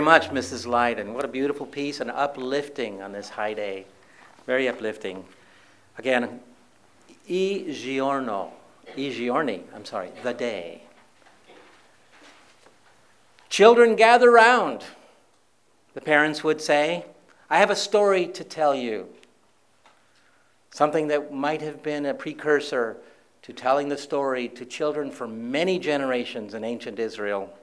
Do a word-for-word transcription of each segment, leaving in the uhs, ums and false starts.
Much, Missus Lydon. What a beautiful piece and uplifting on this high day. Very uplifting. Again, I giorno, I giorni, I'm sorry, the day. Children, gather round, the parents would say. I have a story to tell you. Something that might have been a precursor to telling the story to children for many generations in ancient Israel.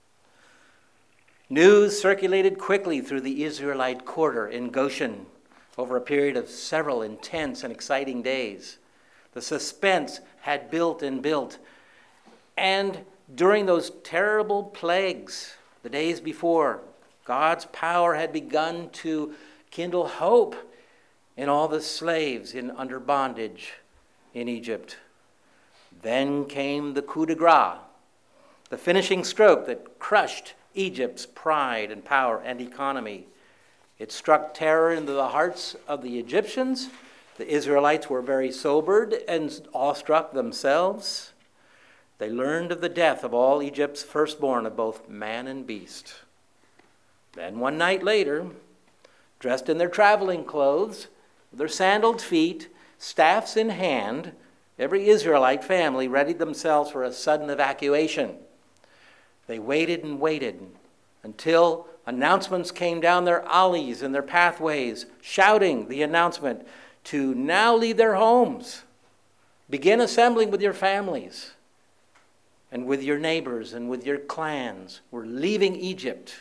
News circulated quickly through the Israelite quarter in Goshen over a period of several intense and exciting days. The suspense had built and built. And during those terrible plagues, the days before, God's power had begun to kindle hope in all the slaves in under bondage in Egypt. Then came the coup de grace, the finishing stroke that crushed Egypt's pride and power and economy. It struck terror into the hearts of the Egyptians. The Israelites were very sobered and awestruck themselves. They learned of the death of all Egypt's firstborn of both man and beast. Then one night later, dressed in their traveling clothes, with their sandaled feet, staffs in hand, every Israelite family readied themselves for a sudden evacuation. They waited and waited until announcements came down their alleys and their pathways, shouting the announcement to now leave their homes. Begin assembling with your families and with your neighbors and with your clans. We're leaving Egypt.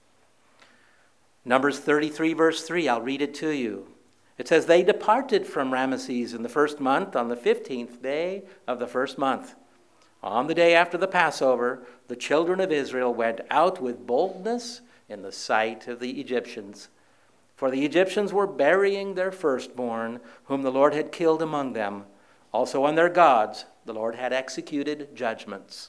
Numbers thirty-three, verse three, I'll read it to you. It says, they departed from Ramesses in the first month on the fifteenth day of the first month. On the day after the Passover, the children of Israel went out with boldness in the sight of the Egyptians. For the Egyptians were burying their firstborn, whom the Lord had killed among them. Also on their gods, the Lord had executed judgments.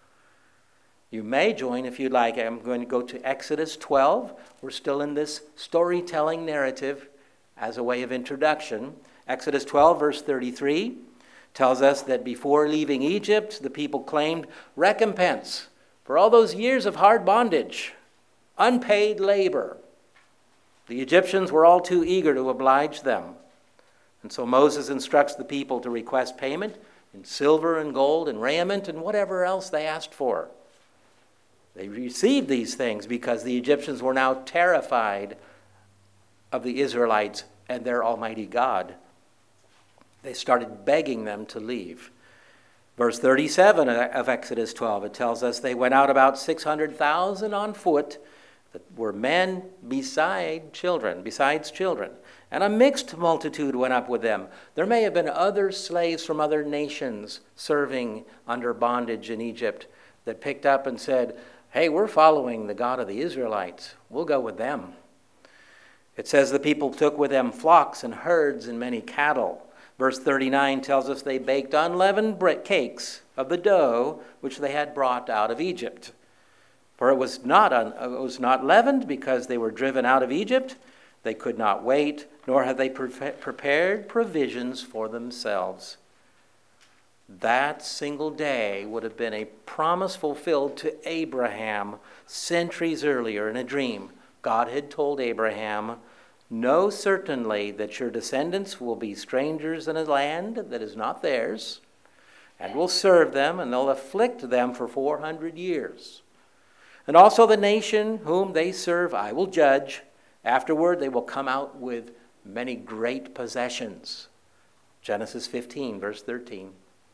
You may join if you'd like. I'm going to go to Exodus twelve. We're still in this storytelling narrative as a way of introduction. Exodus twelve, verse thirty-three. Tells us that before leaving Egypt, the people claimed recompense for all those years of hard bondage, unpaid labor. The Egyptians were all too eager to oblige them. And so Moses instructs the people to request payment in silver and gold and raiment and whatever else they asked for. They received these things because the Egyptians were now terrified of the Israelites and their Almighty God. They started begging them to leave. Verse thirty-seven of Exodus twelve, it tells us they went out about six hundred thousand on foot that were men beside children, besides children. And a mixed multitude went up with them. There may have been other slaves from other nations serving under bondage in Egypt that picked up and said, hey, we're following the God of the Israelites. We'll go with them. It says the people took with them flocks and herds and many cattle. Verse thirty-nine tells us they baked unleavened cakes of the dough which they had brought out of Egypt. For it was not un, it was not leavened because they were driven out of Egypt. They could not wait, nor had they pre- prepared provisions for themselves. That single day would have been a promise fulfilled to Abraham centuries earlier in a dream. God had told Abraham, know certainly that your descendants will be strangers in a land that is not theirs, and will serve them, and they'll afflict them for four hundred years. And also the nation whom they serve I will judge. Afterward they will come out with many great possessions. Genesis fifteen, verse thirteen.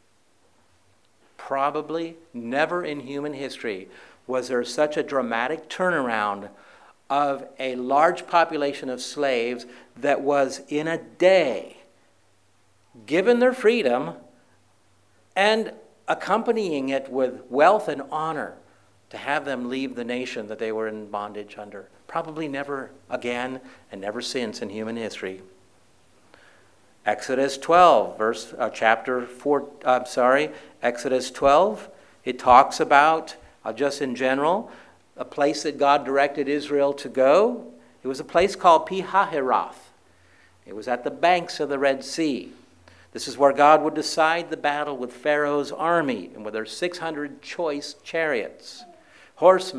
Probably never in human history was there such a dramatic turnaround of a large population of slaves that was in a day given their freedom and accompanying it with wealth and honor to have them leave the nation that they were in bondage under. Probably never again and never since in human history. Exodus twelve, verse uh, chapter four. I'm uh, sorry, Exodus twelve. It talks about uh, just in general a place that God directed Israel to go. It was a place called Pi-hahiroth. It was at the banks of the Red Sea. This is where God would decide the battle with Pharaoh's army and with their six hundred choice chariots, horsemen,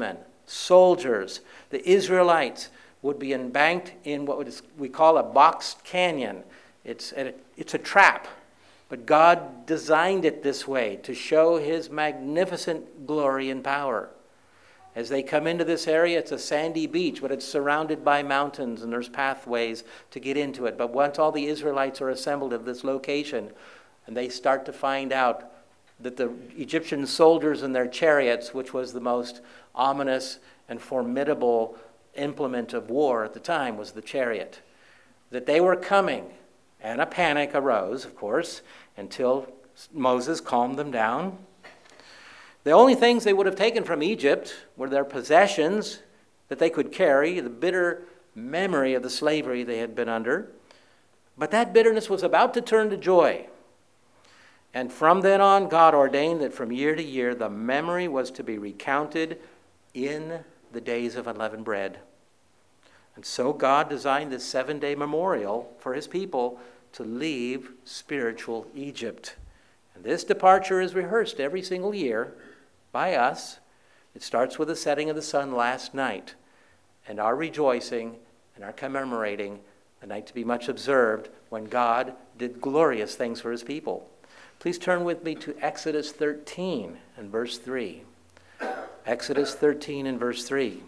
soldiers. The Israelites would be embanked in what we call a boxed canyon. It's a, it's a trap, but God designed it this way to show his magnificent glory and power. As they come into this area, it's a sandy beach, but it's surrounded by mountains, and there's pathways to get into it. But once all the Israelites are assembled at this location, and they start to find out that the Egyptian soldiers in their chariots, which was the most ominous and formidable implement of war at the time, was the chariot, that they were coming, and a panic arose, of course, until Moses calmed them down. The only things they would have taken from Egypt were their possessions that they could carry, the bitter memory of the slavery they had been under. But that bitterness was about to turn to joy. And from then on, God ordained that from year to year, the memory was to be recounted in the days of unleavened bread. And so God designed this seven-day memorial for his people to leave spiritual Egypt. And this departure is rehearsed every single year by us. It starts with the setting of the sun last night, and our rejoicing and our commemorating the night to be much observed when God did glorious things for his people. Please turn with me to Exodus thirteen and verse three. Exodus thirteen and verse three.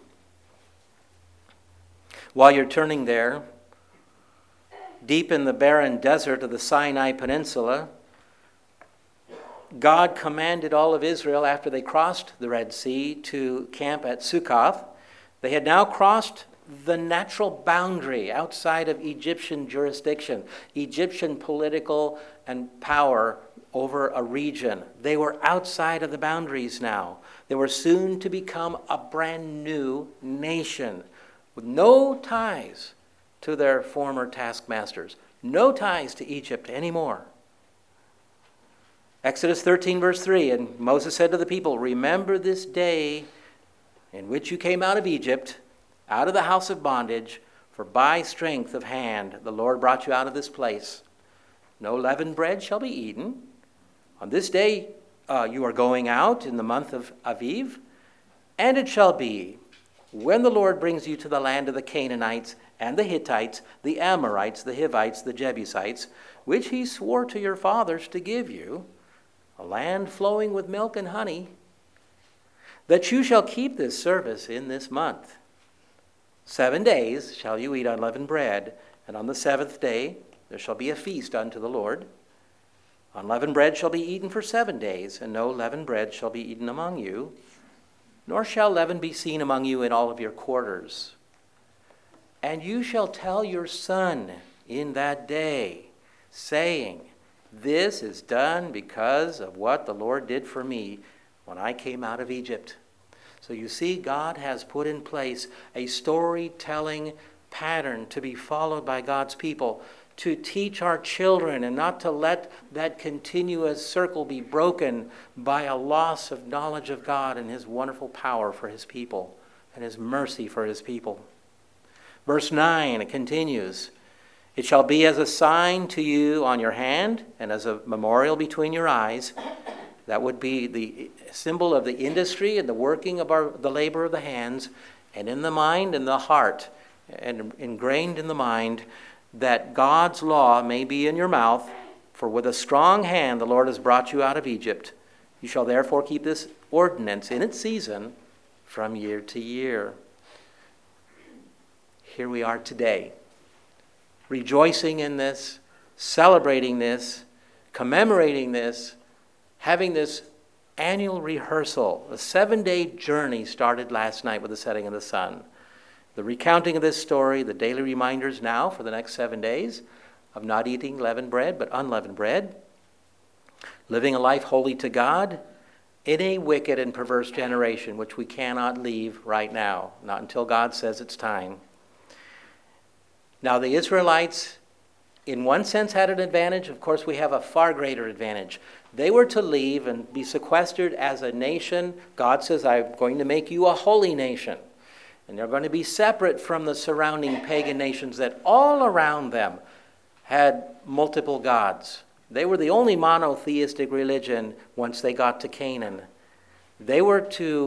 While you're turning there, deep in the barren desert of the Sinai Peninsula, God commanded all of Israel, after they crossed the Red Sea, to camp at Sukkoth. They had now crossed the natural boundary outside of Egyptian jurisdiction, Egyptian political and power over a region. They were outside of the boundaries now. They were soon to become a brand new nation with no ties to their former taskmasters, no ties to Egypt anymore. Exodus thirteen, verse three, and Moses said to the people, "Remember this day in which you came out of Egypt, out of the house of bondage, for by strength of hand the Lord brought you out of this place. No leavened bread shall be eaten. On this day uh, you are going out in the month of Aviv, and it shall be, when the Lord brings you to the land of the Canaanites and the Hittites, the Amorites, the Hivites, the Jebusites, which he swore to your fathers to give you, a land flowing with milk and honey, that you shall keep this service in this month. Seven days shall you eat unleavened bread, and on the seventh day there shall be a feast unto the Lord. Unleavened bread shall be eaten for seven days, and no leavened bread shall be eaten among you, nor shall leaven be seen among you in all of your quarters. And you shall tell your son in that day, saying, this is done because of what the Lord did for me when I came out of Egypt." So you see, God has put in place a storytelling pattern to be followed by God's people, to teach our children and not to let that continuous circle be broken by a loss of knowledge of God and his wonderful power for his people and his mercy for his people. Verse nine, it continues, "It shall be as a sign to you on your hand and as a memorial between your eyes." That would be the symbol of the industry and the working of our, the labor of the hands, and in the mind and the heart, and ingrained in the mind, that God's law may be in your mouth. For with a strong hand the Lord has brought you out of Egypt. You shall therefore keep this ordinance in its season from year to year. Here we are today, rejoicing in this, celebrating this, commemorating this, having this annual rehearsal. A seven-day journey started last night with the setting of the sun. The recounting of this story, the daily reminders now for the next seven days of not eating leavened bread, but unleavened bread, living a life holy to God in a wicked and perverse generation, which we cannot leave right now, not until God says it's time. Now, the Israelites, in one sense, had an advantage. Of course, we have a far greater advantage. They were to leave and be sequestered as a nation. God says, I'm going to make you a holy nation. And they're going to be separate from the surrounding pagan nations that all around them had multiple gods. They were the only monotheistic religion once they got to Canaan. They were to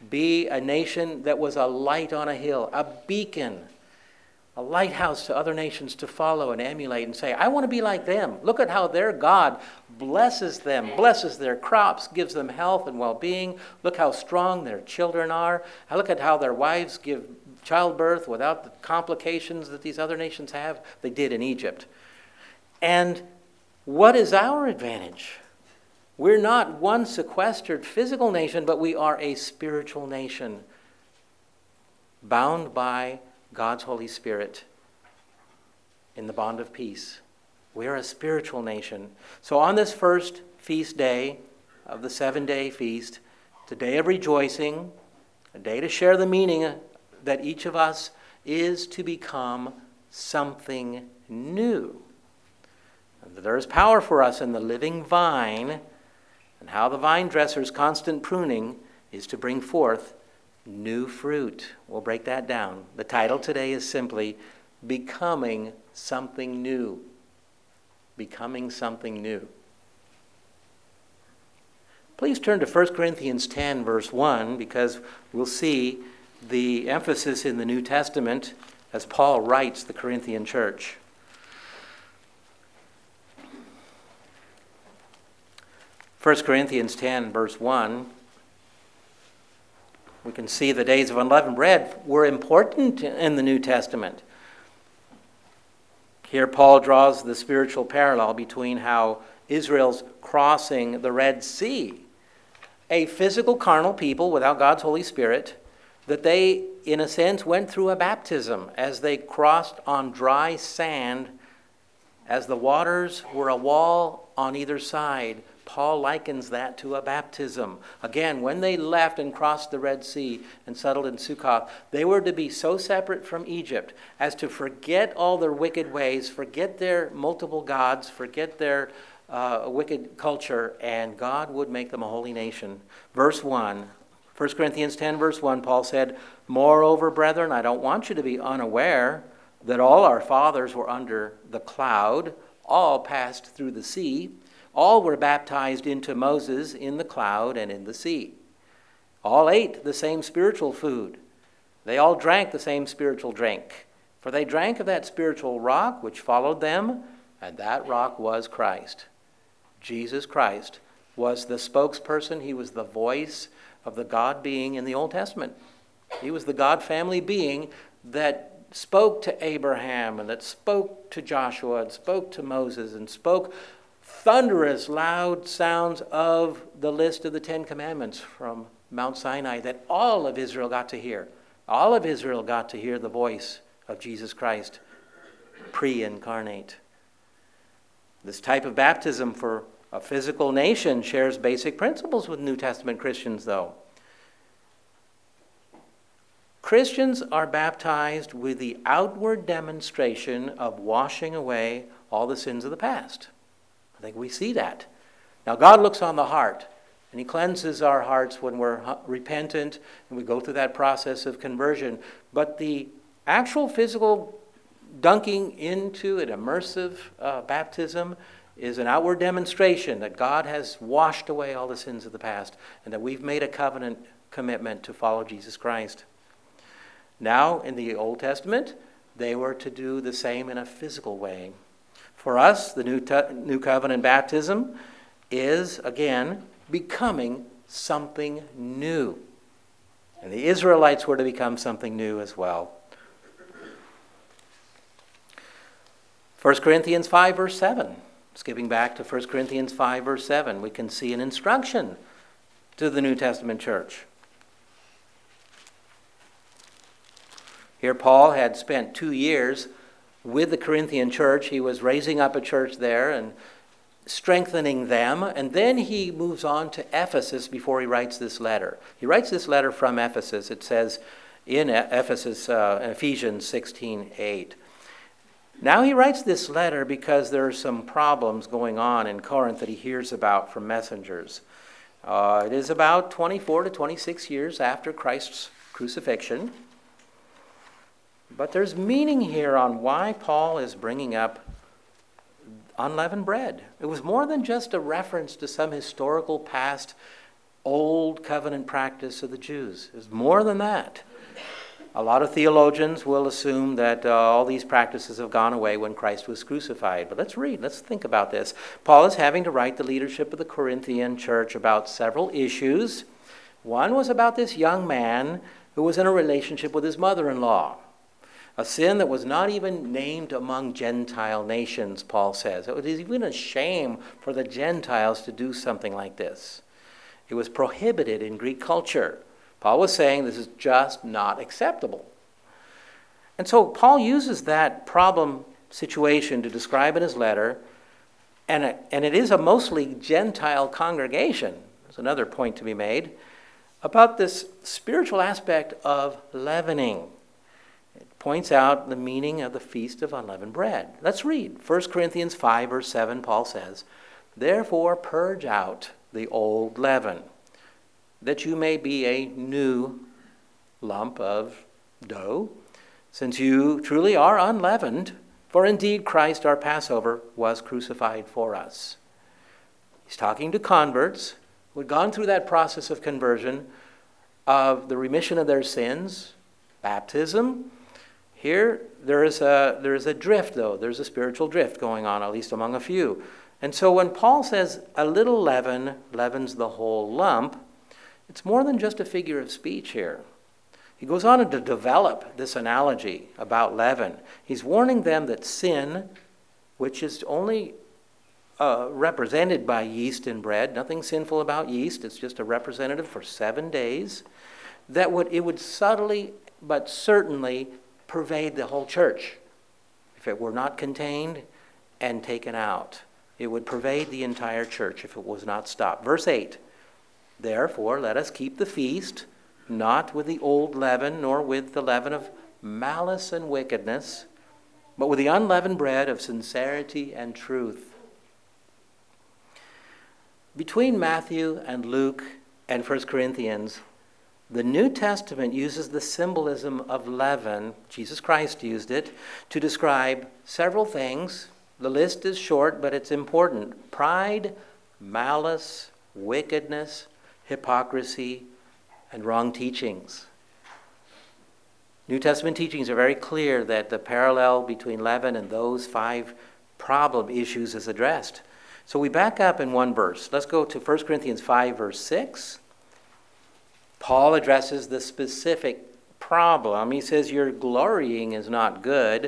be a nation that was a light on a hill, a beacon, a lighthouse to other nations to follow and emulate and say, I want to be like them. Look at how their God blesses them, blesses their crops, gives them health and well-being. Look how strong their children are. Look at how their wives give childbirth without the complications that these other nations have. They did in Egypt. And what is our advantage? We're not one sequestered physical nation, but we are a spiritual nation bound by God's Holy Spirit in the bond of peace. We are a spiritual nation. So on this first feast day of the seven-day feast, it's a day of rejoicing, a day to share the meaning that each of us is to become something new. And that there is power for us in the living vine, and how the vine dresser's constant pruning is to bring forth new fruit. We'll break that down. The title today is simply Becoming Something New. Becoming Something New. Please turn to First Corinthians ten, verse one, because we'll see the emphasis in the New Testament as Paul writes the Corinthian church. First Corinthians ten, verse one, we can see the days of unleavened bread were important in the New Testament. Here Paul draws the spiritual parallel between how Israel's crossing the Red Sea, a physical carnal people without God's Holy Spirit, that they, in a sense, went through a baptism as they crossed on dry sand, as the waters were a wall on either side. Paul likens that to a baptism. Again, when they left and crossed the Red Sea and settled in Sukkoth, they were to be so separate from Egypt as to forget all their wicked ways, forget their multiple gods, forget their uh, wicked culture, and God would make them a holy nation. Verse one, First Corinthians ten, verse one, Paul said, Moreover, brethren, I don't want you to be unaware that all our fathers were under the cloud, all passed through the sea. All were baptized into Moses in the cloud and in the sea. All ate the same spiritual food. They all drank the same spiritual drink. For they drank of that spiritual rock which followed them, and that rock was Christ. Jesus Christ was the spokesperson. He was the voice of the God being in the Old Testament. He was the God family being that spoke to Abraham and that spoke to Joshua and spoke to Moses and spoke thunderous, loud sounds of the list of the Ten Commandments from Mount Sinai that all of Israel got to hear. All of Israel got to hear the voice of Jesus Christ, pre-incarnate. This type of baptism for a physical nation shares basic principles with New Testament Christians, though. Christians are baptized with the outward demonstration of washing away all the sins of the past. I think we see that. Now, God looks on the heart, and he cleanses our hearts when we're repentant, and we go through that process of conversion. But the actual physical dunking into an immersive uh, baptism is an outward demonstration that God has washed away all the sins of the past, and that we've made a covenant commitment to follow Jesus Christ. Now, in the Old Testament, they were to do the same in a physical way. For us, the New, te- New Covenant baptism is, again, becoming something new. And the Israelites were to become something new as well. First Corinthians five, verse seven. Skipping back to First Corinthians five, verse seven, we can see an instruction to the New Testament church. Here Paul had spent two years with the Corinthian church. He was raising up a church there and strengthening them. And then he moves on to Ephesus before he writes this letter. He writes this letter from Ephesus. It says in Ephesus, uh, Ephesians sixteen eight. Now he writes this letter because there are some problems going on in Corinth that he hears about from messengers. Uh, it is about twenty-four to twenty-six years after Christ's crucifixion. But there's meaning here on why Paul is bringing up unleavened bread. It was more than just a reference to some historical past old covenant practice of the Jews. It's more than that. A lot of theologians will assume that uh, all these practices have gone away when Christ was crucified. But let's read, let's think about this. Paul is having to write the leadership of the Corinthian church about several issues. One was about this young man who was in a relationship with his mother-in-law. A sin that was not even named among Gentile nations, Paul says. It was even a shame for the Gentiles to do something like this. It was prohibited in Greek culture. Paul was saying this is just not acceptable. And so Paul uses that problem situation to describe in his letter, and it, and it is a mostly Gentile congregation. There's another point to be made about this spiritual aspect of leavening. It points out the meaning of the Feast of Unleavened Bread. Let's read. First Corinthians five, verse seven, Paul says, "Therefore purge out the old leaven, that you may be a new lump of dough, since you truly are unleavened, for indeed Christ our Passover was crucified for us." He's talking to converts who had gone through that process of conversion, of the remission of their sins, baptism. Here, there is a, there is a drift, though. There's a spiritual drift going on, at least among a few. And so when Paul says a little leaven leavens the whole lump, it's more than just a figure of speech here. He goes on to develop this analogy about leaven. He's warning them that sin, which is only uh, represented by yeast in bread, nothing sinful about yeast, it's just a representative for seven days, that would it would subtly but certainly pervade the whole church if it were not contained and taken out. It would pervade the entire church if it was not stopped. Verse eight, "Therefore let us keep the feast, not with the old leaven, nor with the leaven of malice and wickedness, but with the unleavened bread of sincerity and truth." Between Matthew and Luke and First Corinthians, the New Testament uses the symbolism of leaven, Jesus Christ used it, to describe several things. The list is short, but it's important. Pride, malice, wickedness, hypocrisy, and wrong teachings. New Testament teachings are very clear that the parallel between leaven and those five problem issues is addressed. So we back up in one verse. Let's go to First Corinthians five, verse six. Paul addresses the specific problem. He says, "Your glorying is not good.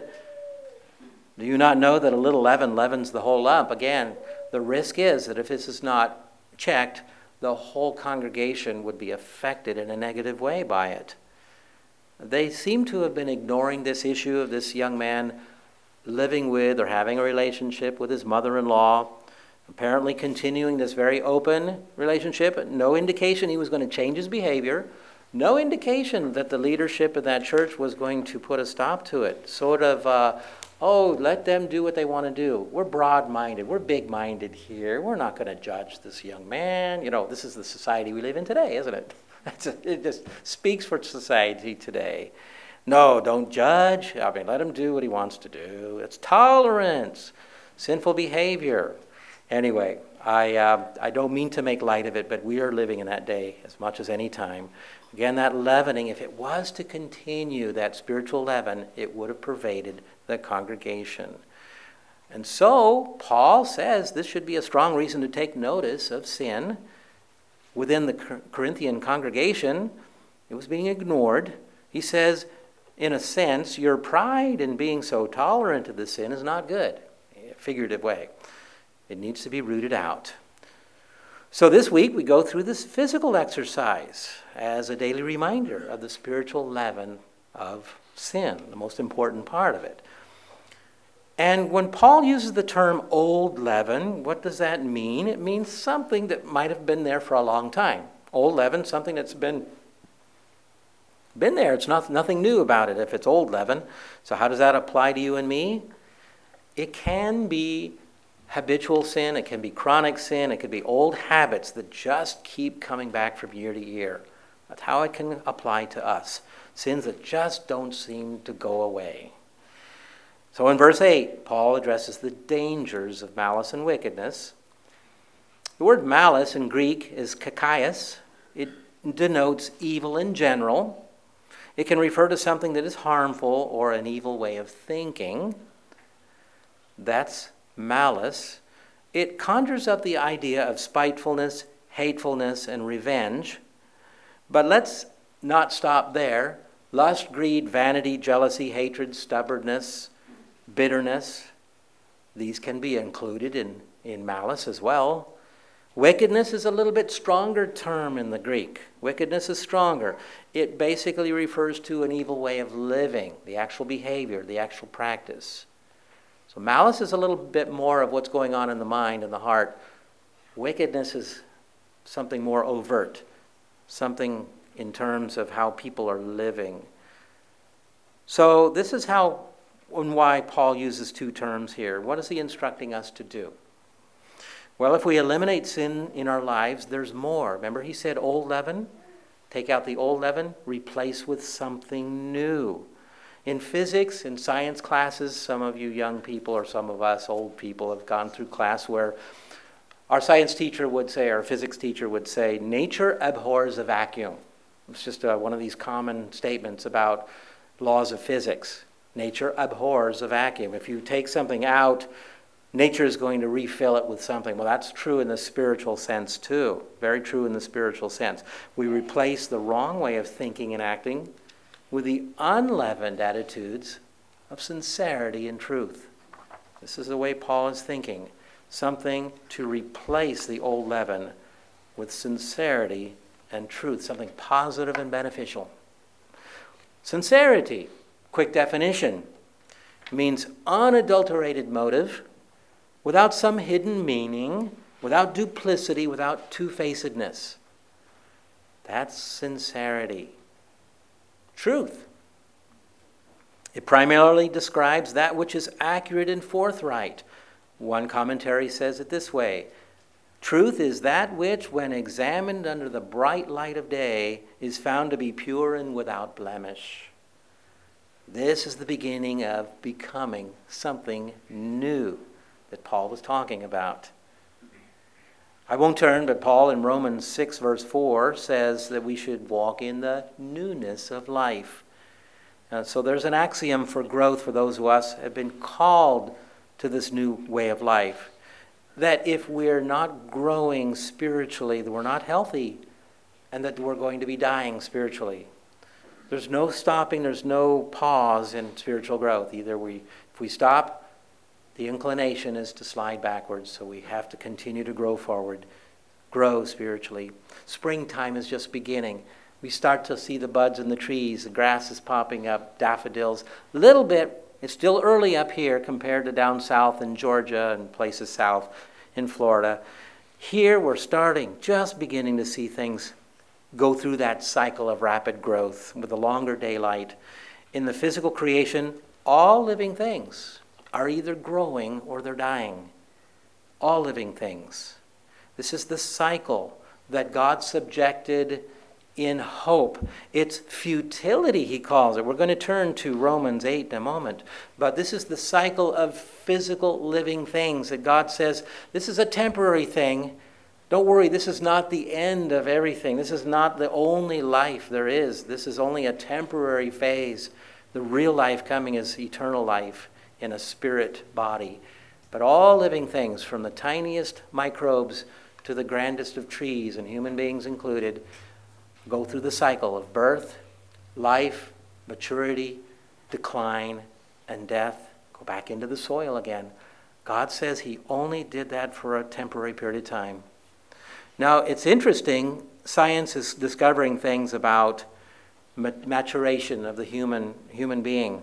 Do you not know that a little leaven leavens the whole lump?" Again, the risk is that if this is not checked, the whole congregation would be affected in a negative way by it. They seem to have been ignoring this issue of this young man living with or having a relationship with his mother-in-law, apparently continuing this very open relationship. No indication he was going to change his behavior. No indication that the leadership of that church was going to put a stop to it. Sort of, uh, oh, let them do what they want to do. We're broad-minded. We're big-minded here. We're not going to judge this young man. You know, this is the society we live in today, isn't it? It just speaks for society today. No, don't judge. I mean, let him do what he wants to do. It's tolerance, sinful behavior. Anyway, I uh, I don't mean to make light of it, but we are living in that day as much as any time. Again, that leavening, if it was to continue, that spiritual leaven, it would have pervaded the congregation. And so, Paul says this should be a strong reason to take notice of sin within the Corinthian congregation. It was being ignored. He says, in a sense, your pride in being so tolerant of the sin is not good, in a figurative way. It needs to be rooted out. So this week we go through this physical exercise as a daily reminder of the spiritual leaven of sin, the most important part of it. And when Paul uses the term old leaven, what does that mean? It means something that might have been there for a long time. Old leaven, something that's been been there. It's not nothing new about it if it's old leaven. So how does that apply to you and me? It can be habitual sin, it can be chronic sin, it could be old habits that just keep coming back from year to year. That's how it can apply to us. Sins that just don't seem to go away. So in verse eight, Paul addresses the dangers of malice and wickedness. The word malice in Greek is kakaios, It denotes evil in general. It can refer to something that is harmful or an evil way of thinking. That's malice. It conjures up the idea of spitefulness, hatefulness, and revenge. But let's not stop there. Lust, greed, vanity, jealousy, hatred, stubbornness, bitterness, these can be included in, in malice as well. Wickedness is a little bit stronger term in the Greek. Wickedness is stronger. It basically refers to an evil way of living, the actual behavior, the actual practice. So malice is a little bit more of what's going on in the mind and the heart. Wickedness is something more overt, something in terms of how people are living. So this is how and why Paul uses two terms here. What is he instructing us to do? Well, if we eliminate sin in our lives, there's more. Remember he said old leaven? Take out the old leaven, replace with something new. In physics, in science classes, some of you young people or some of us old people have gone through class where our science teacher would say, our physics teacher would say, nature abhors a vacuum. It's just uh, one of these common statements about laws of physics. Nature abhors a vacuum. If you take something out, nature is going to refill it with something. Well, that's true in the spiritual sense too. Very true in the spiritual sense. We replace the wrong way of thinking and acting with the unleavened attitudes of sincerity and truth. This is the way Paul is thinking. Something to replace the old leaven with sincerity and truth, something positive and beneficial. Sincerity, quick definition, means unadulterated motive, without some hidden meaning, without duplicity, without two-facedness. That's sincerity. Truth. It primarily describes that which is accurate and forthright. One commentary says it this way: truth is that which, when examined under the bright light of day, is found to be pure and without blemish. This is the beginning of becoming something new that Paul was talking about. I won't turn, but Paul in Romans six verse four says that we should walk in the newness of life. Uh, so there's an axiom for growth for those of us who have been called to this new way of life, that if we're not growing spiritually, that we're not healthy, and that we're going to be dying spiritually. There's no stopping, there's no pause in spiritual growth. Either we, if we stop, the inclination is to slide backwards, so we have to continue to grow forward, grow spiritually. Springtime is just beginning. We start to see the buds in the trees, the grass is popping up, daffodils. A little bit, it's still early up here compared to down south in Georgia and places south in Florida. Here we're starting, just beginning to see things go through that cycle of rapid growth with a longer daylight. In the physical creation, all living things are either growing or they're dying. All living things. This is the cycle that God subjected in hope. It's futility, he calls it. We're going to turn to Romans eight in a moment. But this is the cycle of physical living things that God says, this is a temporary thing. Don't worry, this is not the end of everything. This is not the only life there is. This is only a temporary phase. The real life coming is eternal life in a spirit body. But all living things, from the tiniest microbes to the grandest of trees, and human beings included, go through the cycle of birth, life, maturity, decline, and death. Go back into the soil again. God says he only did that for a temporary period of time. Now, it's interesting, science is discovering things about maturation of the human human being.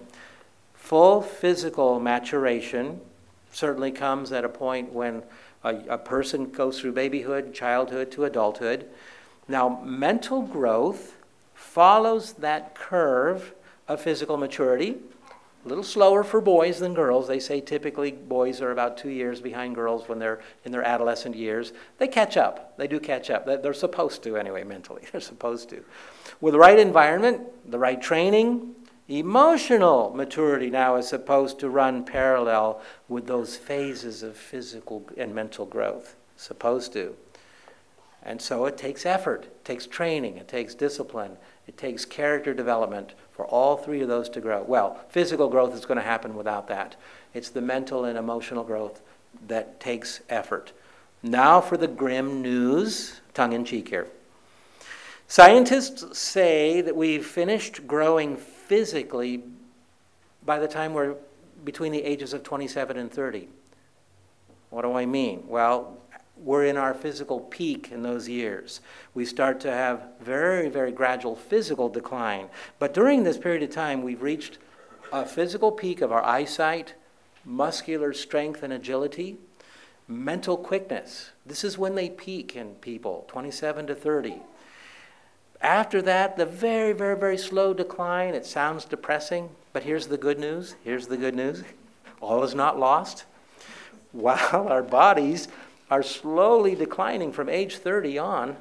Full physical maturation certainly comes at a point when a, a person goes through babyhood, childhood to adulthood. Now, mental growth follows that curve of physical maturity. A little slower for boys than girls. They say typically boys are about two years behind girls when they're in their adolescent years. They catch up. They do catch up. They're supposed to anyway, mentally. They're supposed to. With the right environment, the right training, emotional maturity now is supposed to run parallel with those phases of physical and mental growth. Supposed to. And so it takes effort, it takes training, it takes discipline, it takes character development for all three of those to grow. Well, physical growth is going to happen without that. It's the mental and emotional growth that takes effort. Now for the grim news, tongue-in-cheek here. Scientists say that we've finished growing physically by the time we're between the ages of twenty-seven and thirty. What do I mean? Well, we're in our physical peak in those years. We start to have very, very gradual physical decline. But during this period of time, we've reached a physical peak of our eyesight, muscular strength and agility, mental quickness. This is when they peak in people, twenty-seven to thirty. After that, the very, very, very slow decline. It sounds depressing, but here's the good news. Here's the good news. All is not lost. While our bodies are slowly declining from age thirty on,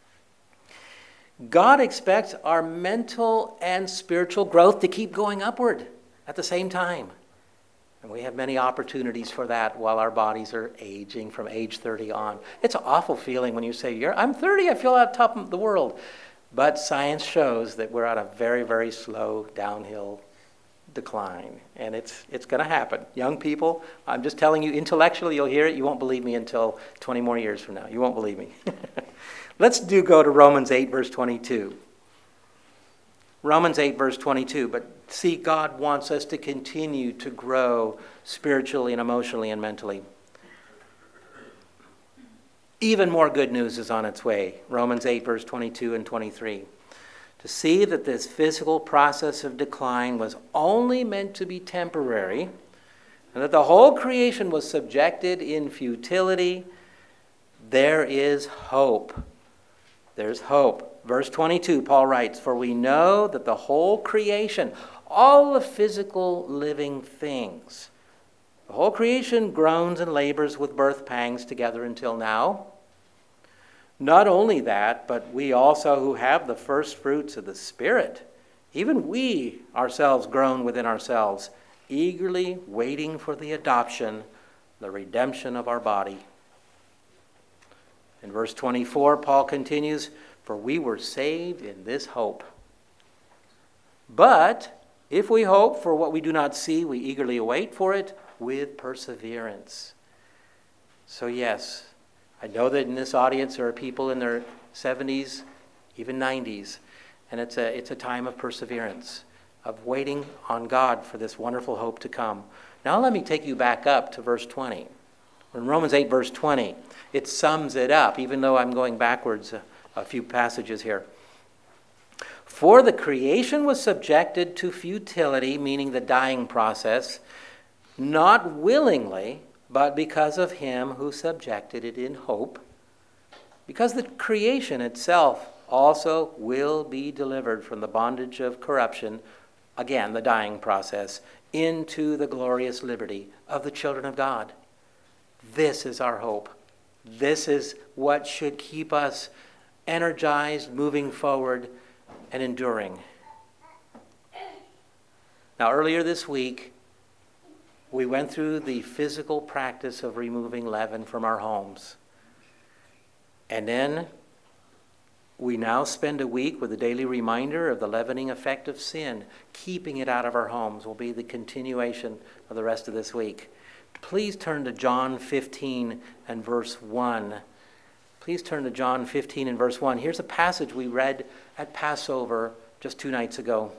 God expects our mental and spiritual growth to keep going upward at the same time. And we have many opportunities for that while our bodies are aging from age thirty on. It's an awful feeling when you say, You're, I'm thirty, I feel on top of the world. But science shows that we're on a very, very slow downhill decline. And it's it's going to happen. Young people, I'm just telling you, intellectually you'll hear it. You won't believe me until twenty more years from now. You won't believe me. Let's do go to Romans eight, verse twenty-two. Romans eight, verse twenty-two. But see, God wants us to continue to grow spiritually and emotionally and mentally. Even more good news is on its way. Romans eight, verse twenty-two and twenty-three. To see that this physical process of decline was only meant to be temporary, and that the whole creation was subjected in futility, there is hope. There's hope. Verse twenty-two, Paul writes, For we know that the whole creation, all the physical living things, the whole creation groans and labors with birth pangs together until now. Not only that, but we also who have the first fruits of the Spirit, even we ourselves groan within ourselves, eagerly waiting for the adoption, the redemption of our body. In verse twenty-four, Paul continues, For we were saved in this hope. But if we hope for what we do not see, we eagerly await for it with perseverance. So yes, I know that in this audience there are people in their seventies, even nineties, and it's a it's a time of perseverance, of waiting on God for this wonderful hope to come. Now let me take you back up to verse twenty. In Romans eight, verse twenty, it sums it up, even though I'm going backwards a, a few passages here. For the creation was subjected to futility, meaning the dying process, not willingly, but because of him who subjected it in hope, because the creation itself also will be delivered from the bondage of corruption, again, the dying process, into the glorious liberty of the children of God. This is our hope. This is what should keep us energized, moving forward, and enduring. Now, earlier this week, we went through the physical practice of removing leaven from our homes. And then we now spend a week with a daily reminder of the leavening effect of sin. Keeping it out of our homes will be the continuation of the rest of this week. Please turn to John fifteen and verse one. Please turn to John fifteen and verse one. Here's a passage we read at Passover just two nights ago.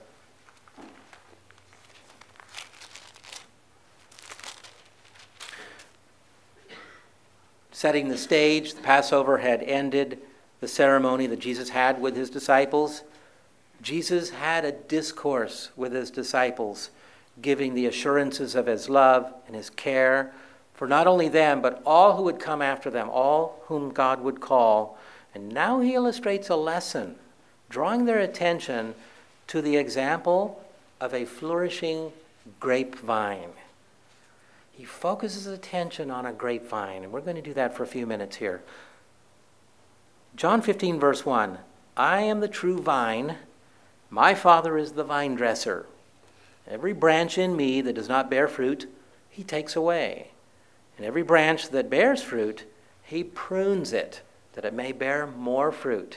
Setting the stage, the Passover had ended, the ceremony that Jesus had with his disciples. Jesus had a discourse with his disciples, giving the assurances of his love and his care for not only them, but all who would come after them, all whom God would call. And now he illustrates a lesson, drawing their attention to the example of a flourishing grapevine. He focuses attention on a grapevine, and we're going to do that for a few minutes here. John fifteen, verse one, I am the true vine, my Father is the vine dresser. Every branch in me that does not bear fruit, he takes away. And every branch that bears fruit, he prunes it, that it may bear more fruit.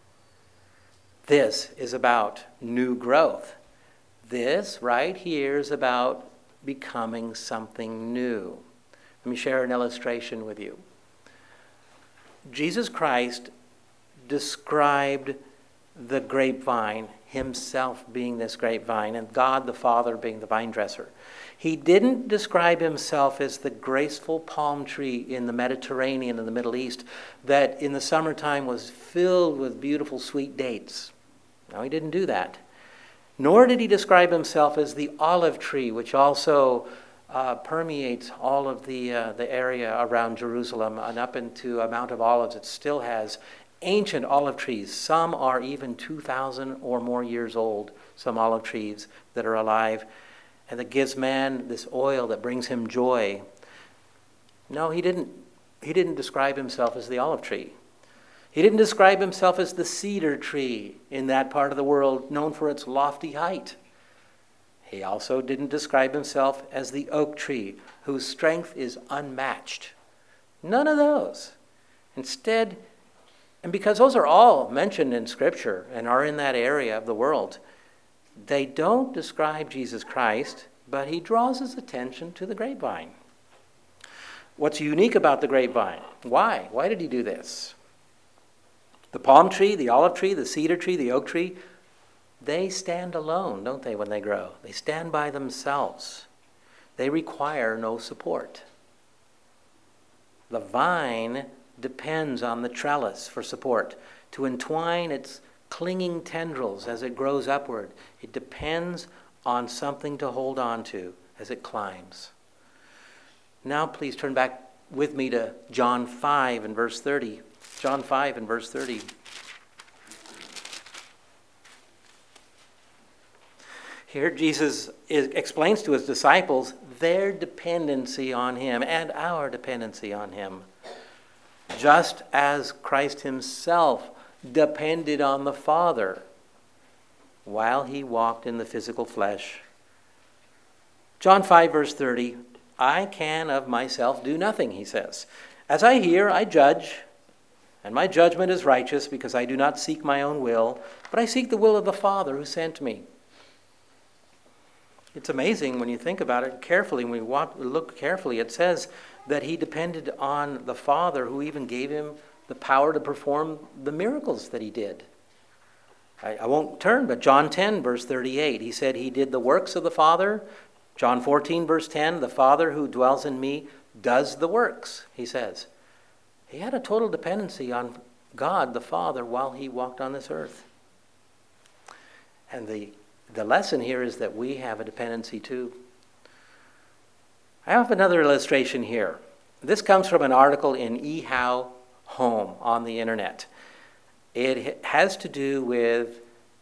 This is about new growth. This right here is about becoming something new. Let me share an illustration with you. Jesus Christ described the grapevine, himself being this grapevine, and God the Father being the vine dresser. He didn't describe himself as the graceful palm tree in the Mediterranean and the Middle East that in the summertime was filled with beautiful sweet dates. No, he didn't do that. Nor did he describe himself as the olive tree, which also uh, permeates all of the, uh, the area around Jerusalem and up into a Mount of Olives. It still has ancient olive trees. Some are even two thousand or more years old, some olive trees that are alive, and that gives man this oil that brings him joy. No, he didn't, he didn't describe himself as the olive tree. He didn't describe himself as the cedar tree in that part of the world known for its lofty height. He also didn't describe himself as the oak tree whose strength is unmatched. None of those. Instead, and because those are all mentioned in Scripture and are in that area of the world, they don't describe Jesus Christ, but he draws his attention to the grapevine. What's unique about the grapevine? Why? Why did he do this? The palm tree, the olive tree, the cedar tree, the oak tree, they stand alone, don't they, when they grow? They stand by themselves. They require no support. The vine depends on the trellis for support, to entwine its clinging tendrils as it grows upward. It depends on something to hold on to as it climbs. Now please turn back with me to John five and verse thirty. John five and verse thirty. Here Jesus is, explains to his disciples their dependency on him and our dependency on him. Just as Christ himself depended on the Father while he walked in the physical flesh. John five verse thirty, I can of myself do nothing, he says. As I hear, I judge, and my judgment is righteous because I do not seek my own will, but I seek the will of the Father who sent me. It's amazing when you think about it carefully, when we walk, look carefully, it says that he depended on the Father who even gave him the power to perform the miracles that he did. I, I won't turn, but John ten, verse thirty-eight, he said he did the works of the Father. John fourteen, verse ten, the Father who dwells in me does the works, he says. He had a total dependency on God the Father while he walked on this earth. And the, the lesson here is that we have a dependency too. I have another illustration here. This comes from an article in eHow Home on the internet. It has to do with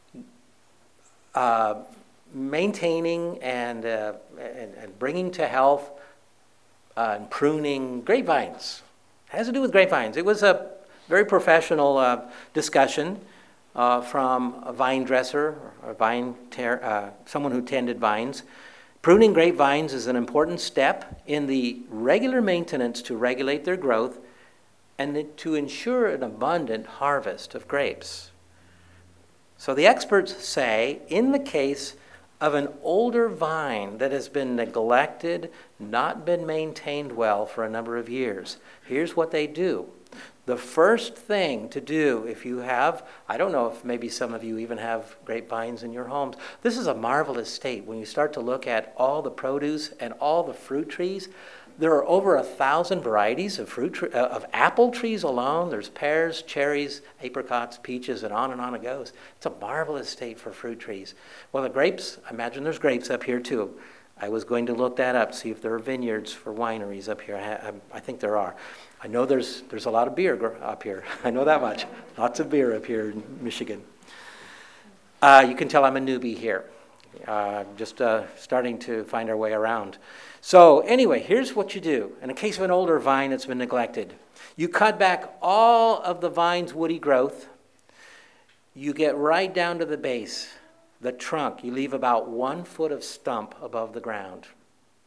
uh, maintaining and, uh, and, and bringing to health uh, and pruning grapevines. It has to do with grapevines. It was a very professional uh, discussion uh, from a vine dresser, or vine ter- uh, someone who tended vines. Pruning grapevines is an important step in the regular maintenance to regulate their growth and to ensure an abundant harvest of grapes. So the experts say, in the case of an older vine that has been neglected, not been maintained well for a number of years, here's what they do. The first thing to do if you have, I don't know if maybe some of you even have grapevines in your homes. This is a marvelous state. When you start to look at all the produce and all the fruit trees, there are over a thousand varieties of fruit tre- uh, of apple trees alone. There's pears, cherries, apricots, peaches, and on and on it goes. It's a marvelous state for fruit trees. Well, the grapes, I imagine there's grapes up here too. I was going to look that up, see if there are vineyards for wineries up here. I, I, I think there are. I know there's there's a lot of beer up here. I know that much. Lots of beer up here in Michigan. Uh, you can tell I'm a newbie here. Uh, just uh, starting to find our way around. So anyway, here's what you do. In the case of an older vine that's been neglected, you cut back all of the vine's woody growth. You get right down to the base, the trunk. You leave about one foot of stump above the ground.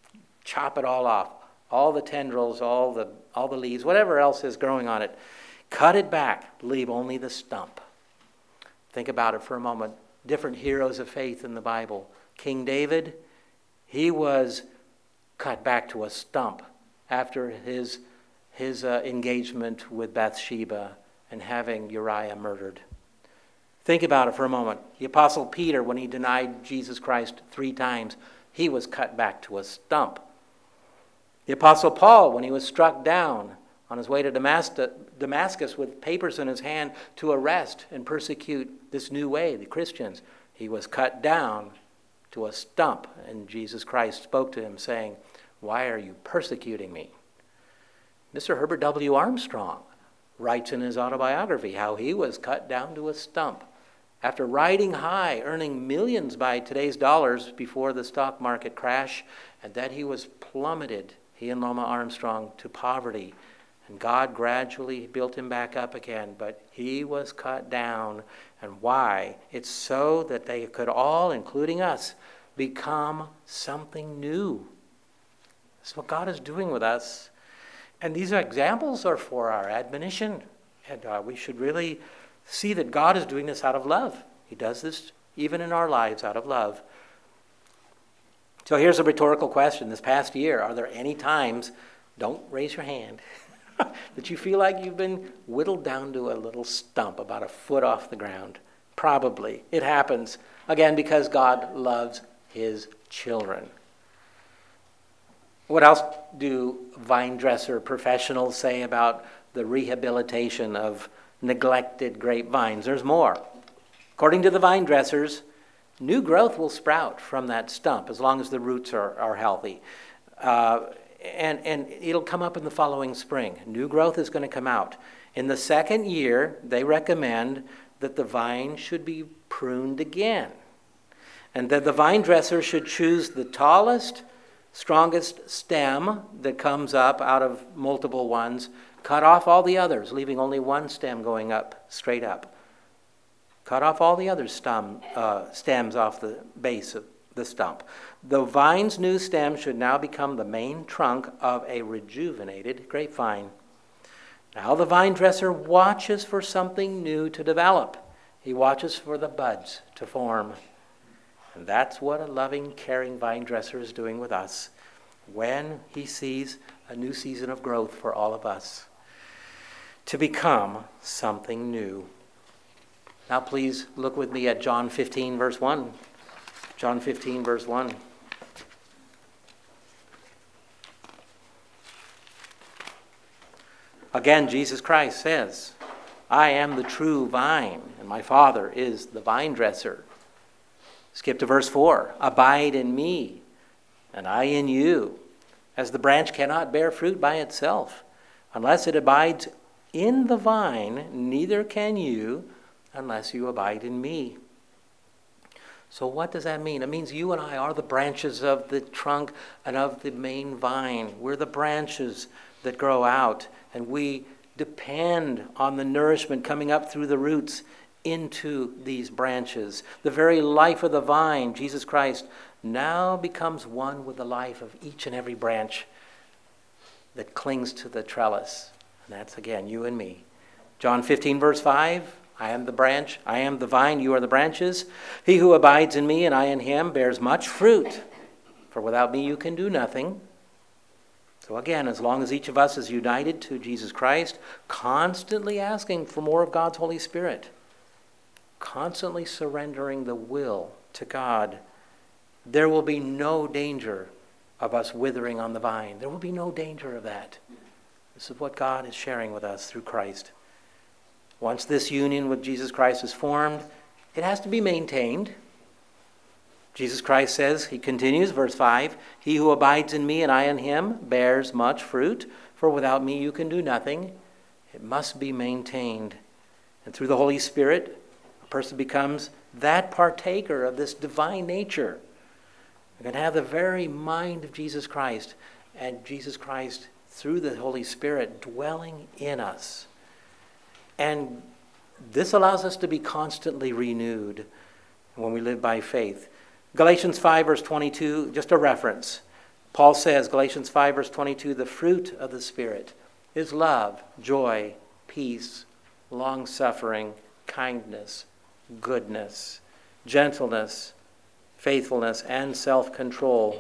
Chop it all off. All the tendrils, all the all the leaves, whatever else is growing on it. cut it back, leave only the stump. Think about it for a moment. Different heroes of faith in the Bible. King David, he was cut back to a stump after his, his uh, engagement with Bathsheba and having Uriah murdered. Think about it for a moment. The Apostle Peter, when he denied Jesus Christ three times, he was cut back to a stump. The Apostle Paul, when he was struck down on his way to Damascus with papers in his hand to arrest and persecute this new way, the Christians, he was cut down to a stump. And Jesus Christ spoke to him saying, "Why are you persecuting me?" Mister Herbert W. Armstrong writes in his autobiography how he was cut down to a stump. After riding high, earning millions by today's dollars before the stock market crash, and then he was plummeted, he and Loma Armstrong, to poverty. And God gradually built him back up again, but he was cut down. And why? It's so that they could all, including us, become something new. That's what God is doing with us. And these examples are for our admonition. And uh, we should really see that God is doing this out of love. He does this even in our lives out of love. So here's a rhetorical question. This past year, are there any times, don't raise your hand, that you feel like you've been whittled down to a little stump about a foot off the ground? Probably. It happens, again, because God loves his children. What else do vine dresser professionals say about the rehabilitation of neglected grapevines? There's more. According to the vine dressers, new growth will sprout from that stump as long as the roots are, are healthy. Uh, and, and it'll come up in the following spring. New growth is going to come out. In the second year, they recommend that the vine should be pruned again. And that the vine dresser should choose the tallest, strongest stem that comes up out of multiple ones, cut off all the others, leaving only one stem going up, straight up. Cut off all the other stem, uh, stems off the base of the stump. The vine's new stem should now become the main trunk of a rejuvenated grapevine. Now the vine dresser watches for something new to develop. He watches for the buds to form. And that's what a loving, caring vine dresser is doing with us when he sees a new season of growth for all of us to become something new. Now please look with me at John fifteen, verse one. John fifteen, verse one. Again, Jesus Christ says, "I am the true vine, and my Father is the vine dresser." Skip to verse four. "Abide in me, and I in you. As the branch cannot bear fruit by itself, unless it abides in the vine, neither can you unless you abide in me." So what does that mean? It means you and I are the branches of the trunk and of the main vine. We're the branches that grow out, and we depend on the nourishment coming up through the roots into these branches. The very life of the vine, Jesus Christ, now becomes one with the life of each and every branch that clings to the trellis. And that's, again, you and me. John fifteen, verse five, "I am the branch, I am the vine, you are the branches. He who abides in me and I in him bears much fruit, for without me you can do nothing." So again, as long as each of us is united to Jesus Christ, constantly asking for more of God's Holy Spirit, constantly surrendering the will to God, there will be no danger of us withering on the vine. There will be no danger of that. This is what God is sharing with us through Christ. Once this union with Jesus Christ is formed, it has to be maintained. Jesus Christ says, he continues, verse five, "He who abides in me and I in him bears much fruit, for without me you can do nothing." It must be maintained. And through the Holy Spirit, a person becomes that partaker of this divine nature. We're going to have the very mind of Jesus Christ, and Jesus Christ through the Holy Spirit dwelling in us. And this allows us to be constantly renewed when we live by faith. Galatians five, verse twenty-two, just a reference. Paul says, Galatians five, verse twenty-two, "The fruit of the Spirit is love, joy, peace, long-suffering, kindness, goodness, gentleness, faithfulness, and self-control.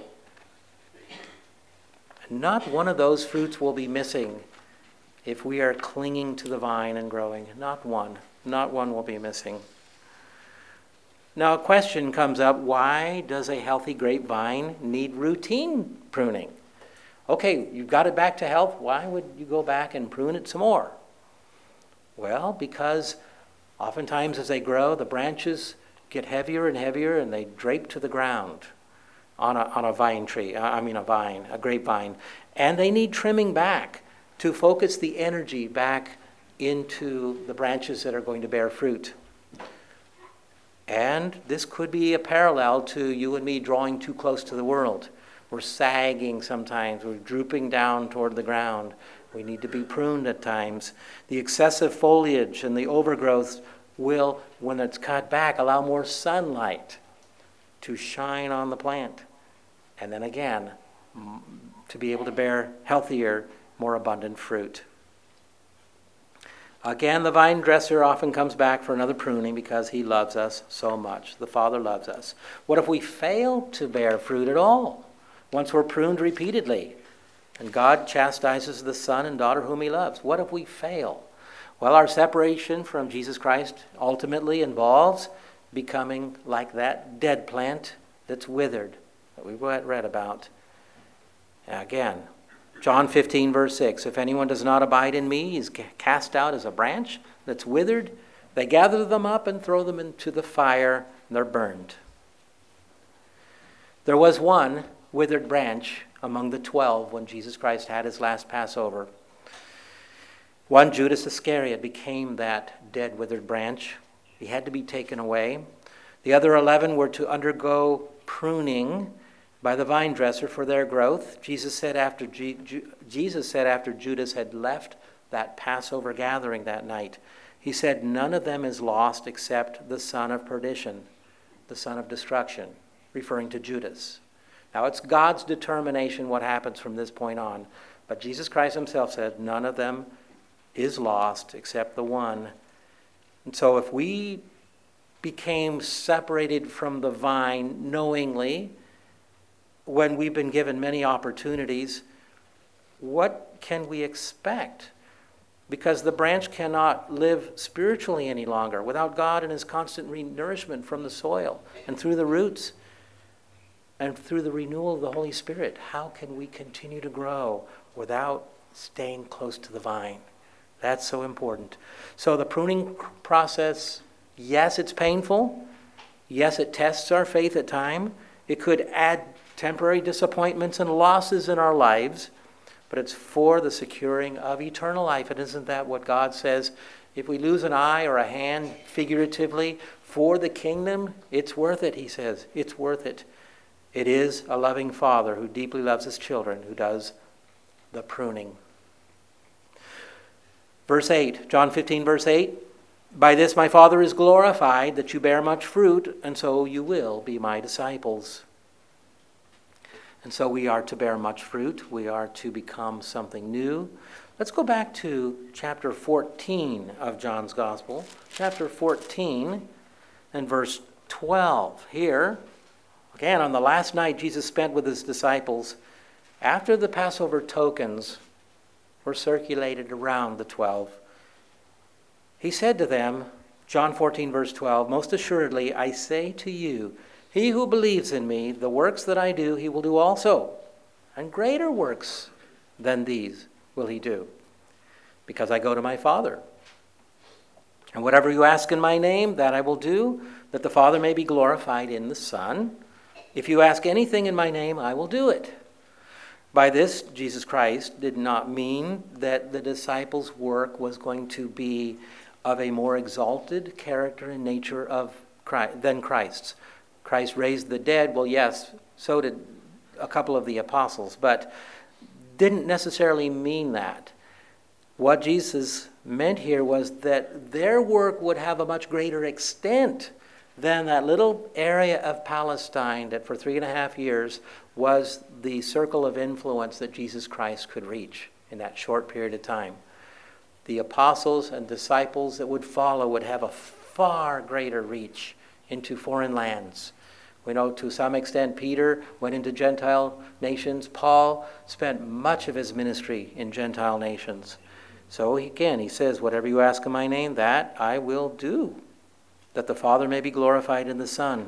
Not one of those fruits will be missing if we are clinging to the vine and growing. Not one. Not one will be missing. Now a question comes up, why does a healthy grapevine need routine pruning? Okay, you've got it back to health. Why would you go back and prune it some more? Well, because oftentimes as they grow, the branches get heavier and heavier and they drape to the ground on a, on a vine tree, I mean a vine, a grapevine. And they need trimming back to focus the energy back into the branches that are going to bear fruit. And this could be a parallel to you and me drawing too close to the world. We're sagging sometimes. We're drooping down toward the ground. We need to be pruned at times. The excessive foliage and the overgrowth will, when it's cut back, allow more sunlight to shine on the plant. And then again, to be able to bear healthier, more abundant fruit. Again, the vine dresser often comes back for another pruning because he loves us so much. The Father loves us. What if we fail to bear fruit at all? Once we're pruned repeatedly, and God chastises the son and daughter whom he loves. What if we fail? Well, our separation from Jesus Christ ultimately involves becoming like that dead plant that's withered that we read about. Again, John fifteen, verse six, if anyone does not abide in me, he is cast out as a branch that's withered. They gather them up and throw them into the fire, and they're burned. There was one withered branch among the twelve when Jesus Christ had his last Passover. One, Judas Iscariot, became that dead, withered branch. He had to be taken away. The other eleven were to undergo pruning by the vine dresser for their growth. Jesus said after G- Ju- Jesus said after Judas had left that Passover gathering that night, he said, none of them is lost except the son of perdition, the son of destruction, referring to Judas. Now it's God's determination what happens from this point on. But Jesus Christ himself said, none of them is lost except the one. And so if we became separated from the vine knowingly, when we've been given many opportunities, what can we expect? Because the branch cannot live spiritually any longer without God and his constant re-nourishment from the soil and through the roots and through the renewal of the Holy Spirit. How can we continue to grow without staying close to the vine? That's so important. So the pruning process, yes, it's painful. Yes, it tests our faith at times. It could add temporary disappointments and losses in our lives, but it's for the securing of eternal life. And isn't that what God says? If we lose an eye or a hand, figuratively, for the kingdom, it's worth it, he says. It's worth it. It is a loving Father who deeply loves his children who does the pruning. Verse eight, John fifteen, verse eight, by this my Father is glorified, that you bear much fruit, and so you will be my disciples. And so we are to bear much fruit. We are to become something new. Let's go back to chapter fourteen of John's Gospel. Chapter fourteen and verse twelve. Here, again, on the last night Jesus spent with his disciples, after the Passover tokens were circulated around the twelve, he said to them, John fourteen, verse twelve, most assuredly I say to you, he who believes in me, the works that I do, he will do also. And greater works than these will he do, because I go to my Father. And whatever you ask in my name, that I will do, that the Father may be glorified in the Son. If you ask anything in my name, I will do it. By this, Jesus Christ did not mean that the disciples' work was going to be of a more exalted character and nature of Christ, than Christ's. Christ raised the dead. Well, yes, so did a couple of the apostles, but didn't necessarily mean that. What Jesus meant here was that their work would have a much greater extent than that little area of Palestine that for three and a half years was the circle of influence that Jesus Christ could reach in that short period of time. the apostles and disciples that would follow would have a far greater reach into foreign lands. We know to some extent Peter went into Gentile nations. Paul spent much of his ministry in Gentile nations. So again, he says, whatever you ask in my name, that I will do, that the Father may be glorified in the Son.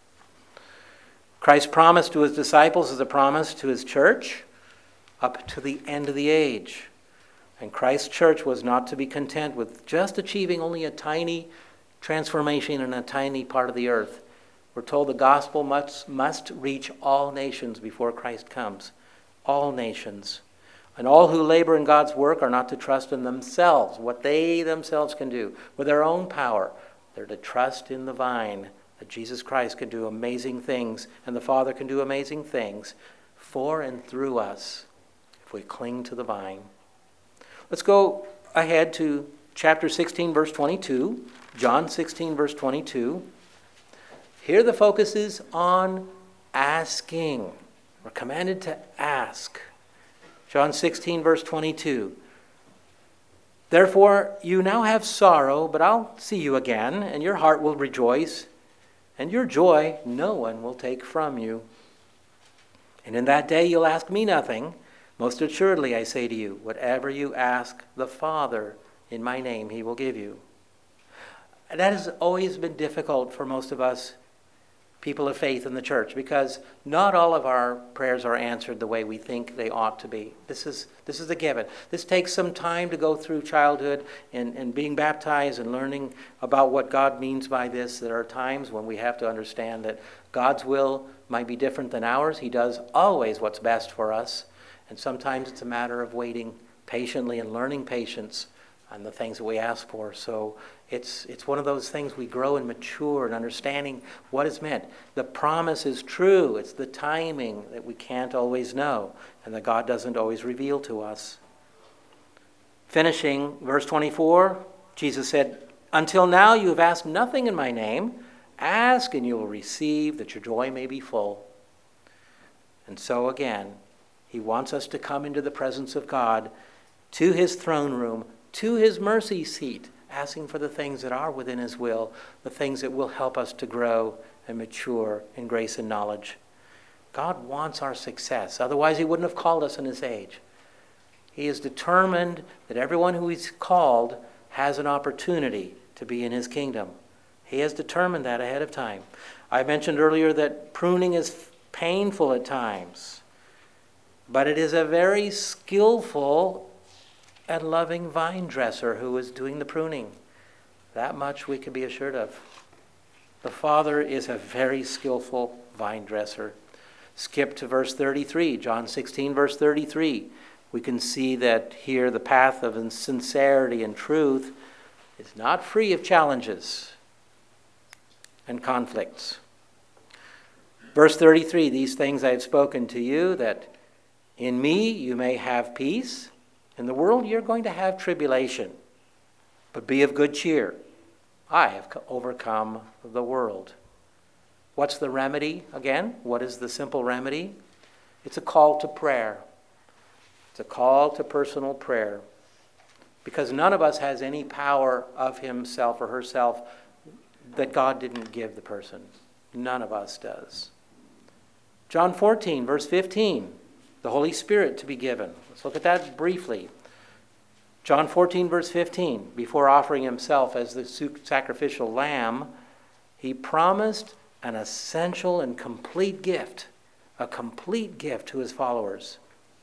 Christ's promise to his disciples is a promise to his church up to the end of the age. And Christ's church was not to be content with just achieving only a tiny transformation in a tiny part of the earth. We're told the gospel must, must reach all nations before Christ comes. All nations. And all who labor in God's work are not to trust in themselves, what they themselves can do with their own power. They're to trust in the vine, that Jesus Christ can do amazing things, and the Father can do amazing things for and through us if we cling to the vine. Let's go ahead to chapter sixteen, verse twenty-two. John sixteen, verse twenty-two. Here the focus is on asking. We're commanded to ask. John sixteen, verse twenty-two. Therefore you now have sorrow, but I'll see you again, and your heart will rejoice, and your joy no one will take from you. And in that day you'll ask me nothing. Most assuredly I say to you, whatever you ask the Father in my name, he will give you. That has always been difficult for most of us people of faith in the church, because not all of our prayers are answered the way we think they ought to be. This is this is a given. This takes some time to go through childhood and, and being baptized and learning about what God means by this. There are times when we have to understand that God's will might be different than ours. He does always what's best for us. And sometimes it's a matter of waiting patiently and learning patience on the things that we ask for. So it's it's one of those things we grow and mature in understanding what is meant. The promise is true. It's the timing that we can't always know and that God doesn't always reveal to us. Finishing verse twenty-four, Jesus said, until now you have asked nothing in my name. Ask and you will receive, that your joy may be full. And so again, he wants us to come into the presence of God, to his throne room, to his mercy seat, asking for the things that are within his will, the things that will help us to grow and mature in grace and knowledge. God wants our success. Otherwise, he wouldn't have called us in this age. He is determined that everyone who he's called has an opportunity to be in his kingdom. He has determined that ahead of time. I mentioned earlier that pruning is painful at times, but it is a very skillful and loving vine dresser who is doing the pruning. That much we can be assured of. The Father is a very skillful vine dresser. Skip to verse thirty-three, John sixteen, verse thirty-three. We can see that here the path of sincerity and truth is not free of challenges and conflicts. Verse thirty-three, these things I have spoken to you, that in me you may have peace. In the world you're going to have tribulation, but be of good cheer. I have overcome the world. What's the remedy again? What is the simple remedy? It's a call to prayer. It's a call to personal prayer. Because none of us has any power of himself or herself that God didn't give the person. None of us does. John fourteen, verse fifteen. The Holy Spirit to be given. Let's look at that briefly. John fourteen, verse fifteen. Before offering himself as the sacrificial lamb, he promised an essential and complete gift. A complete gift to his followers.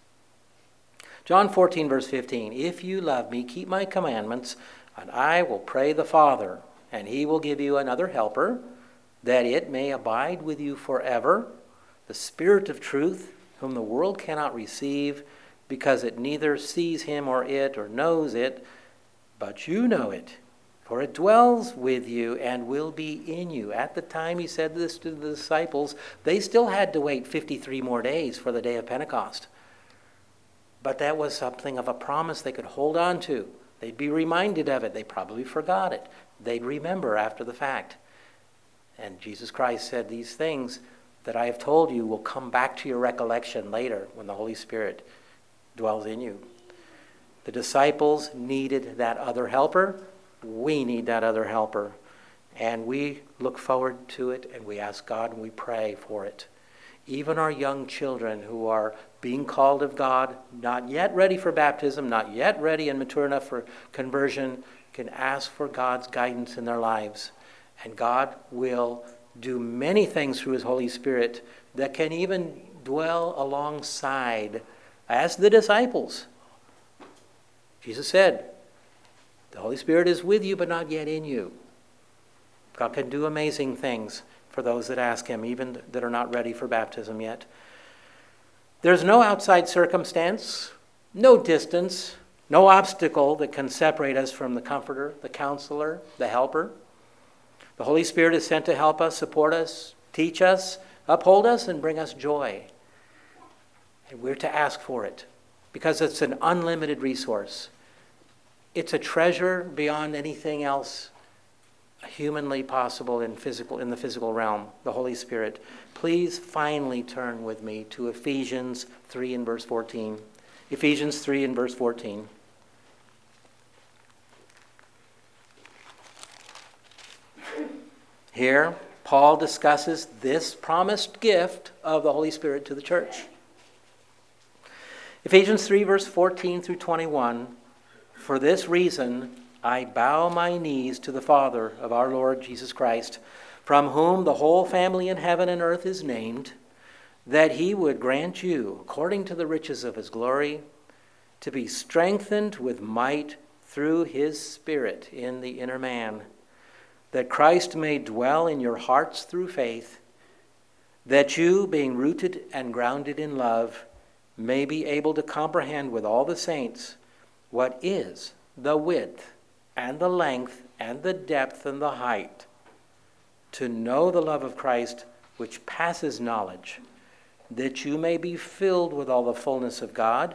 John fourteen, verse fifteen. If you love me, keep my commandments, and I will pray the Father, and he will give you another helper, that it may abide with you forever, the Spirit of truth, whom the world cannot receive, because it neither sees him or it or knows it, but you know it, for it dwells with you and will be in you. At the time he said this to the disciples, they still had to wait fifty-three more days for the day of Pentecost. But that was something of a promise they could hold on to. They'd be reminded of it. They probably forgot it. They'd remember after the fact. And Jesus Christ said, these things that I have told you will come back to your recollection later when the Holy Spirit dwells in you. The disciples needed that other helper. We need that other helper. And we look forward to it, and we ask God and we pray for it. Even our young children who are being called of God, not yet ready for baptism, not yet ready and mature enough for conversion, can ask for God's guidance in their lives. And God will do many things through his Holy Spirit that can even dwell alongside, as the disciples. Jesus said, the Holy Spirit is with you, but not yet in you. God can do amazing things for those that ask him, even that are not ready for baptism yet. There's no outside circumstance, no distance, no obstacle that can separate us from the Comforter, the Counselor, the Helper. The Holy Spirit is sent to help us, support us, teach us, uphold us, and bring us joy. And we're to ask for it because it's an unlimited resource. It's a treasure beyond anything else humanly possible in physical in the physical realm, the Holy Spirit. Please finally turn with me to Ephesians three and verse fourteen. Ephesians three and verse fourteen. Here, Paul discusses this promised gift of the Holy Spirit to the church. Ephesians three, verse fourteen through twenty-one. For this reason, I bow my knees to the Father of our Lord Jesus Christ, from whom the whole family in heaven and earth is named, that he would grant you, according to the riches of his glory, to be strengthened with might through his Spirit in the inner man, that Christ may dwell in your hearts through faith, that you, being rooted and grounded in love, may be able to comprehend with all the saints what is the width and the length and the depth and the height, to know the love of Christ which passes knowledge, that you may be filled with all the fullness of God.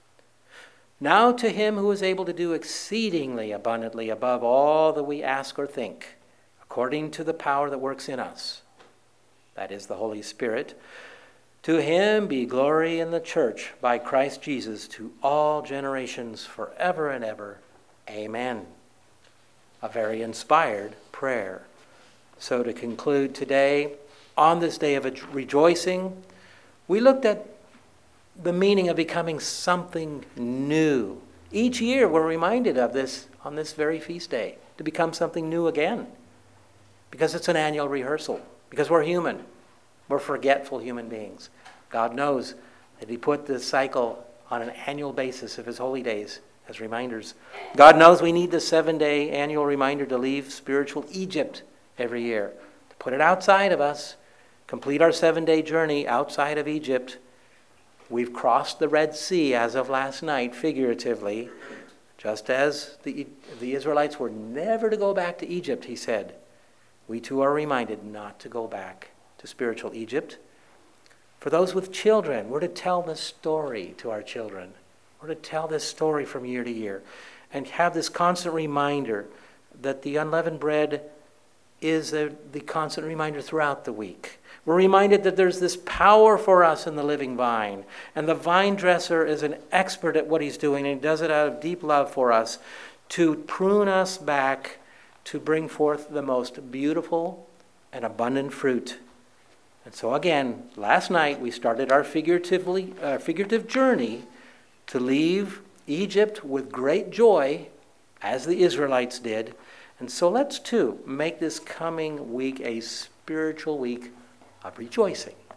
Now to him who is able to do exceedingly abundantly above all that we ask or think, according to the power that works in us, that is the Holy Spirit, to him be glory in the church by Christ Jesus to all generations forever and ever. Amen. A very inspired prayer. So to conclude today, on this day of rejoicing, we looked at the meaning of becoming something new. Each year we're reminded of this on this very feast day, to become something new again. Because it's an annual rehearsal. Because we're human. We're forgetful human beings. God knows that he put this cycle on an annual basis of his holy days as reminders. God knows we need the seven-day annual reminder to leave spiritual Egypt every year. To put it outside of us, complete our seven-day journey outside of Egypt. We've crossed the Red Sea as of last night, figuratively, just as the, the Israelites were never to go back to Egypt, he said. We too are reminded not to go back to spiritual Egypt. For those with children, we're to tell the story to our children. We're to tell this story from year to year and have this constant reminder that the unleavened bread is a, the constant reminder throughout the week. We're reminded that there's this power for us in the living vine, and the vine dresser is an expert at what he's doing, and he does it out of deep love for us to prune us back to bring forth the most beautiful and abundant fruit. And so again, last night we started our figuratively, uh, figurative journey to leave Egypt with great joy, as the Israelites did. And so let's too make this coming week a spiritual week of rejoicing.